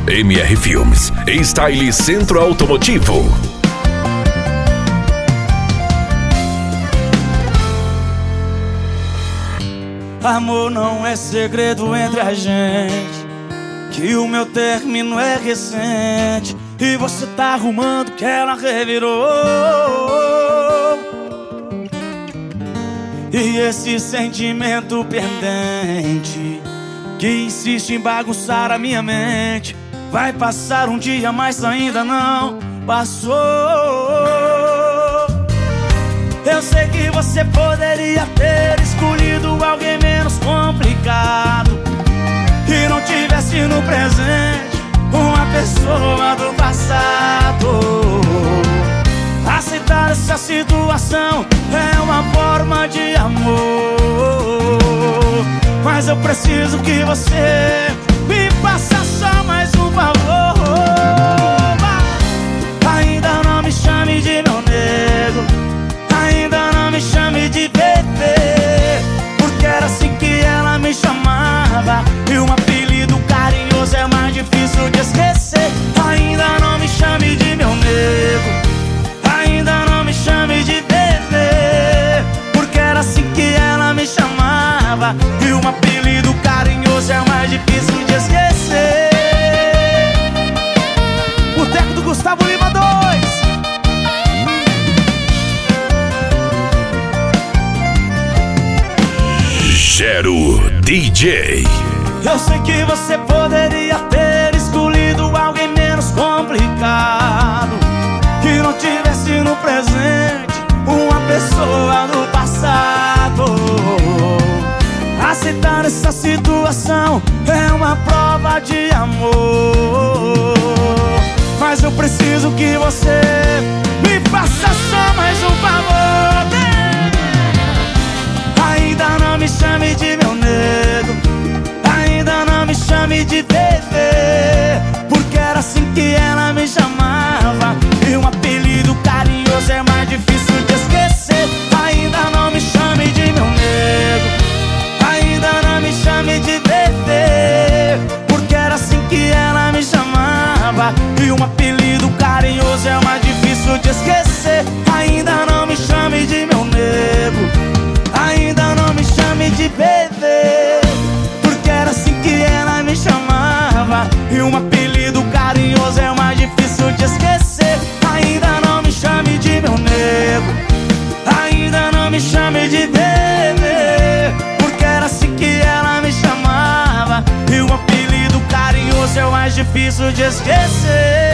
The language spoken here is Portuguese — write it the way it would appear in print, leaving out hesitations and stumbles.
MR Filmes e Style Centro Automotivo. Amor, não é segredo entre a gente que o meu término é recente e você tá arrumando que ela revirou. E esse sentimento pendente que insiste em bagunçar a minha mente vai passar um dia, mas ainda não passou. Eu sei que você poderia ter escolhido alguém menos complicado e não tivesse no presente uma pessoa do passado. Aceitar essa situação é uma forma de amor, mas eu preciso que você me faça só mais um favor. Ainda não me chame de meu nego, ainda não me chame de bebê, porque era assim que ela me chamava e um apelido carinhoso é mais difícil de esquecer. Ainda não me chame de meu nego, ainda não me chame de bebê, porque era assim que ela me chamava e um apelido carinhoso é mais difícil de esquecer. Boteco do Gustavo Lima 2. Gero DJ. Eu sei que você poderia ter escolhido alguém menos complicado, que não tivesse no presente uma pessoa do passado. Aceitar essa situação é uma prova de amor, mas eu preciso que você me faça só mais um favor. Ainda não me chame de meu nego, ainda não me chame de bebê, porque era assim que ela me chamava e um apelido carinhoso é mais difícil de esquecer. Ainda não me chame de meu nego, ainda não me chame de bebê, porque era assim que ela me chamava e um apelido carinhoso é mais difícil de esquecer. Ainda não me chame de meu nego, ainda não me chame de bebê, porque era assim que ela me chamava e um apelido carinhoso é mais difícil de esquecer. Ainda não me chame de meu nego, ainda não me chame de bebê, porque era assim que ela me chamava e um apelido carinhoso é mais difícil de esquecer.